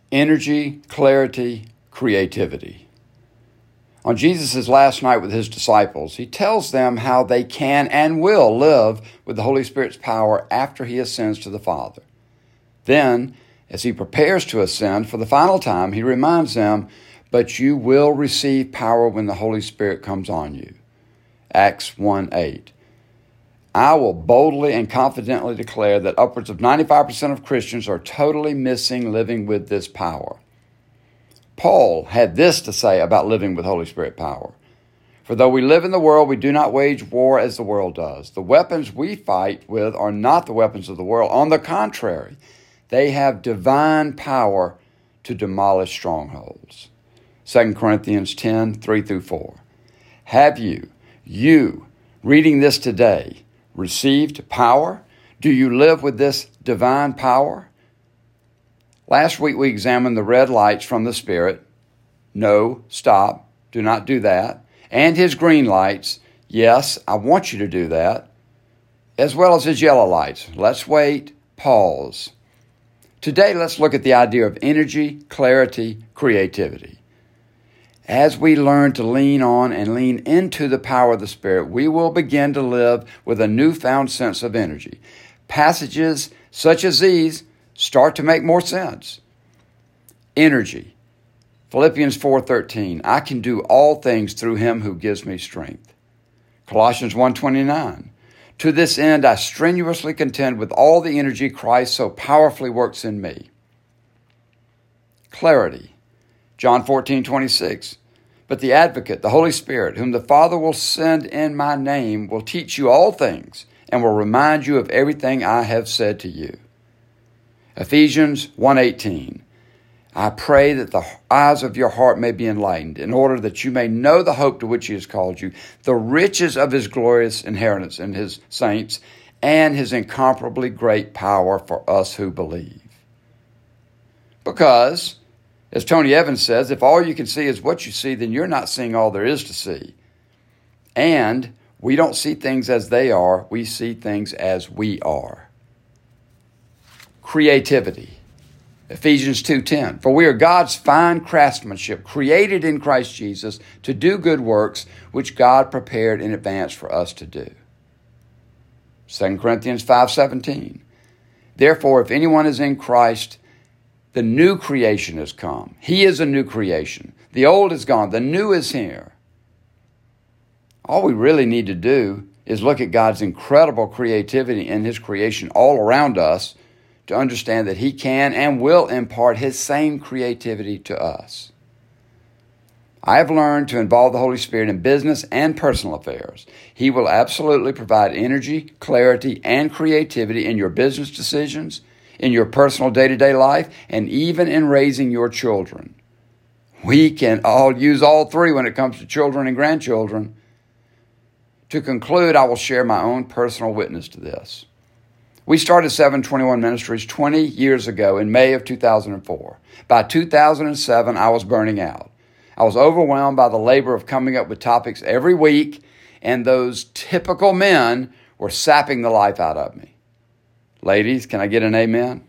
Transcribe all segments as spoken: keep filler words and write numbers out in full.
Energy, clarity, creativity. On Jesus' last night with his disciples, he tells them how they can and will live with the Holy Spirit's power after he ascends to the Father. Then, as he prepares to ascend for the final time, he reminds them, "But you will receive power when the Holy Spirit comes on you." Acts one eight. I will boldly and confidently declare that upwards of ninety-five percent of Christians are totally missing living with this power. Paul had this to say about living with Holy Spirit power. "For though we live in the world, we do not wage war as the world does. The weapons we fight with are not the weapons of the world. On the contrary, they have divine power to demolish strongholds." Second Corinthians ten, three through four. Have you, you, reading this today, received power? Do you live with this divine power? Last week we examined the red lights from the Spirit. No, stop, do not do that. And his green lights. Yes, I want you to do that. As well as his yellow lights. Let's wait, pause. Today let's look at the idea of energy, clarity, creativity. As we learn to lean on and lean into the power of the Spirit, we will begin to live with a newfound sense of energy. Passages such as these start to make more sense. Energy. Philippians four thirteen, I can do all things through him who gives me strength. Colossians one twenty-nine, to this end I strenuously contend with all the energy Christ so powerfully works in me. Clarity. John fourteen twenty-six, but the Advocate, the Holy Spirit, whom the Father will send in my name, will teach you all things and will remind you of everything I have said to you. Ephesians one eighteen, I pray that the eyes of your heart may be enlightened, in order that you may know the hope to which he has called you, the riches of his glorious inheritance in his saints, and his incomparably great power for us who believe. Because, as Tony Evans says, if all you can see is what you see, then you're not seeing all there is to see. And we don't see things as they are, we see things as we are. Creativity. Ephesians two ten, for we are God's fine craftsmanship, created in Christ Jesus to do good works, which God prepared in advance for us to do. Second Corinthians five seventeen, therefore, if anyone is in Christ, the new creation has come. He is a new creation. The old is gone. The new is here. All we really need to do is look at God's incredible creativity in his creation all around us to understand that he can and will impart his same creativity to us. I have learned to involve the Holy Spirit in business and personal affairs. He will absolutely provide energy, clarity, and creativity in your business decisions, in your personal day-to-day life, and even in raising your children. We can all use all three when it comes to children and grandchildren. To conclude, I will share my own personal witness to this. We started seven twenty-one Ministries twenty years ago in May of two thousand four. By two thousand seven, I was burning out. I was overwhelmed by the labor of coming up with topics every week, and those typical men were sapping the life out of me. Ladies, can I get an amen?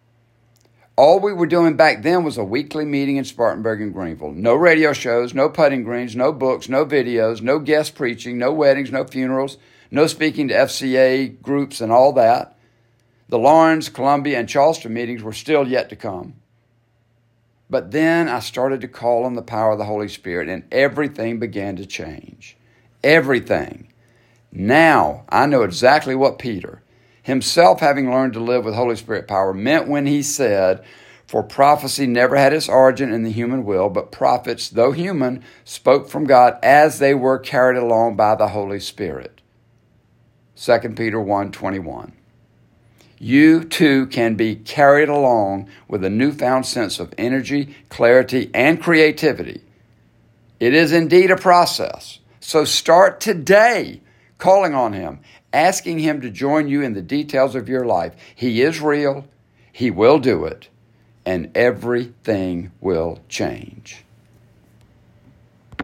All we were doing back then was a weekly meeting in Spartanburg and Greenville. No radio shows, no putting greens, no books, no videos, no guest preaching, no weddings, no funerals, no speaking to F C A groups and all that. The Lawrence, Columbia, and Charleston meetings were still yet to come. But then I started to call on the power of the Holy Spirit, and everything began to change. Everything. Now I know exactly what Peter, himself having learned to live with Holy Spirit power, meant when he said, for prophecy never had its origin in the human will, but prophets, though human, spoke from God as they were carried along by the Holy Spirit. Second Peter one twenty-one. You too can be carried along with a newfound sense of energy, clarity, and creativity. It is indeed a process. So start today calling on him, asking him to join you in the details of your life. He is real. He will do it. And everything will change.